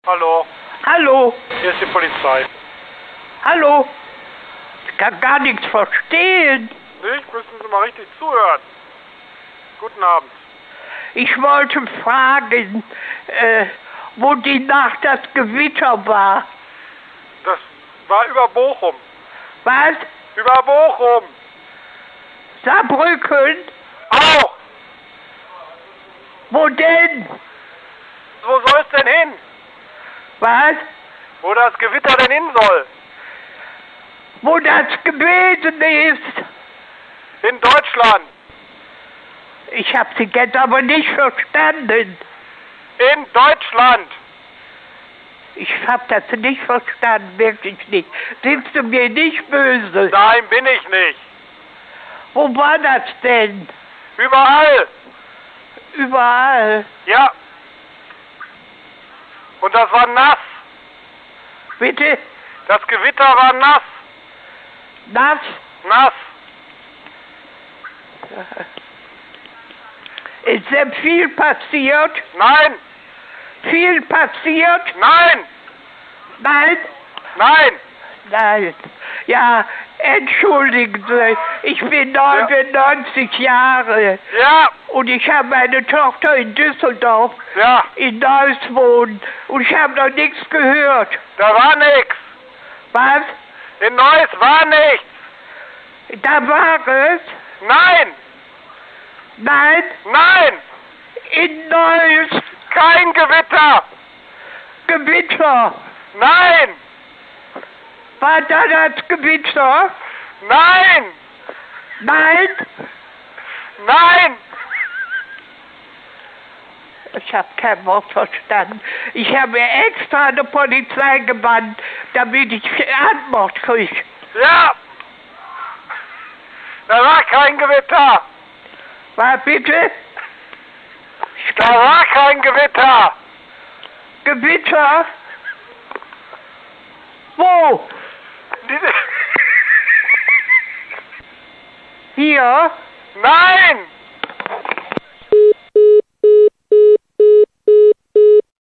Hallo, Hallo, hier ist die Polizei. hallo. Ich kann gar nichts verstehen. Nicht? Müssen Sie mal richtig zuhören. Guten Abend. Ich wollte fragen, wo die Nacht das Gewitter war. Das war über Bochum. Was? Über Bochum. Saarbrücken? Auch. Wo denn? Wo soll es denn hin? Was? Wo das Gewitter denn hin soll? Wo das gewesen ist? In Deutschland. Ich habe Sie jetzt aber nicht verstanden. In Deutschland. Ich habe das nicht verstanden, wirklich nicht. Sind Sie mir nicht böse? Nein, bin ich nicht. Wo war das denn? Überall. Überall. Ja. Und das war nass. Bitte? Das Gewitter war nass. Nass? Nass. Ist denn viel passiert? Nein. Viel passiert? Nein. Nein? Nein. Nein. Ja, entschuldigen Sie, ich bin 99 Jahre Ja. und ich habe meine Tochter in Düsseldorf Ja. in Neuss wohnen und ich habe noch nichts gehört. Da war nix. Was? In Neuss war nichts. Da war es? Nein. Nein? Nein. In Neuss Kein Gewitter. Gewitter. Nein. War da das Gewitter? Nein. Nein? Nein. Ich habe kein Wort verstanden. Ich habe mir extra eine Polizei gebannt, damit ich Antwort kriege. Ja. Da war kein Gewitter. War bitte? Da war kein Gewitter. Gewitter? Wo? Diese- Hier? Nein.